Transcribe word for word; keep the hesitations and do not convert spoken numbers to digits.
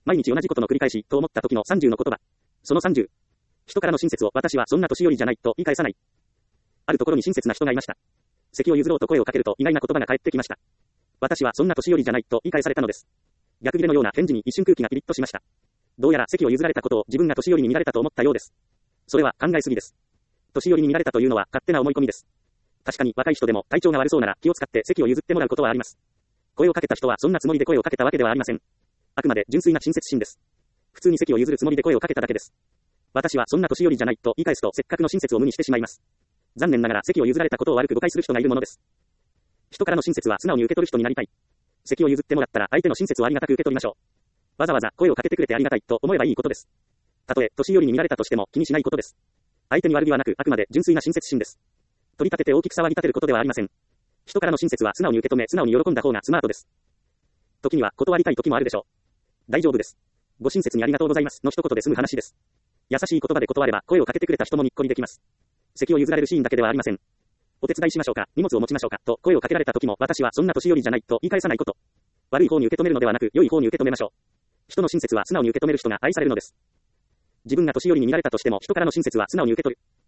毎日同じことの繰り返し、と思った時のさんじゅうの言葉。そのさんじゅう。人からの親切を私はそんな年寄りじゃないと言い返さない。あるところに親切な人がいました。席を譲ろうと声をかけると意外な言葉が返ってきました。私はそんな年寄りじゃないと言い返されたのです。逆切れのような返事に一瞬空気がピリッとしました。どうやら席を譲られたことを自分が年寄りに見られたと思ったようです。それは考えすぎです。年寄りに見られたというのは勝手な思い込みです。確かに若い人でも体調が悪そうなら気を使って席を譲ってもらうことはあります。声をかけた人はそんなつもりで声をかけたわけではありません。あくまで純粋な親切心です。普通に席を譲るつもりで声をかけただけです。私はそんな年寄りじゃないと言い返すとせっかくの親切を無にしてしまいます。残念ながら席を譲られたことを悪く誤解する人がいるものです。人からの親切は素直に受け取る人になりたい。席を譲ってもらったら相手の親切をありがたく受け取りましょう。わざわざ声をかけてくれてありがたいと思えばいいことです。たとえ年寄りに見られたとしても気にしないことです。相手に悪気はなくあくまで純粋な親切心です。取り立てて大きく騒ぎ立てることではありません。人からの親切は素直に受け止め素直に喜んだ方がスマートです。時には断りたい時もあるでしょう。大丈夫です。ご親切にありがとうございますの一言で済む話です。優しい言葉で断れば声をかけてくれた人もにっこりできます。席を譲られるシーンだけではありません。お手伝いしましょうか、荷物を持ちましょうかと声をかけられた時も私はそんな年寄りじゃないと言い返さないこと。悪い方に受け止めるのではなく良い方に受け止めましょう。人の親切は素直に受け止める人が愛されるのです。自分が年寄りに見られたとしても人からの親切は素直に受け取る。